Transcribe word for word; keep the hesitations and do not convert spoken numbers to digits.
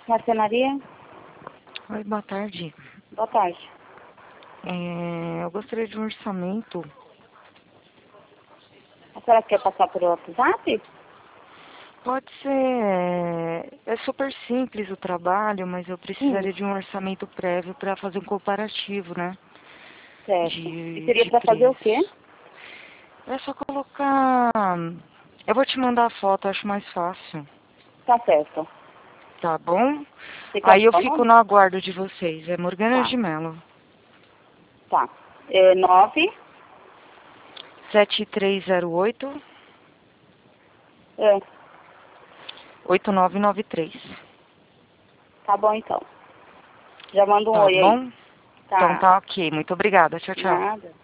Marcenaria? Oi, boa tarde. Boa tarde. É, eu gostaria de um orçamento. A senhora quer passar por WhatsApp? Pode ser. É é super simples o trabalho, mas eu Hum, precisaria de um orçamento prévio para fazer um comparativo, né? certo. E De, seria de para fazer o quê? preço. É só colocar. Eu vou te mandar a foto, acho mais fácil. Tá certo. Tá bom? Você quer Aí o eu seu fico nome? no aguardo de vocês. É Morgana Tá, de Mello. tá. É nove. sete três zero oito, É, oito nove nove três. tá bom então. Já manda um Tá oi aí. bom? Então Tá. tá ok. Muito obrigada. Tchau, tchau. Nada.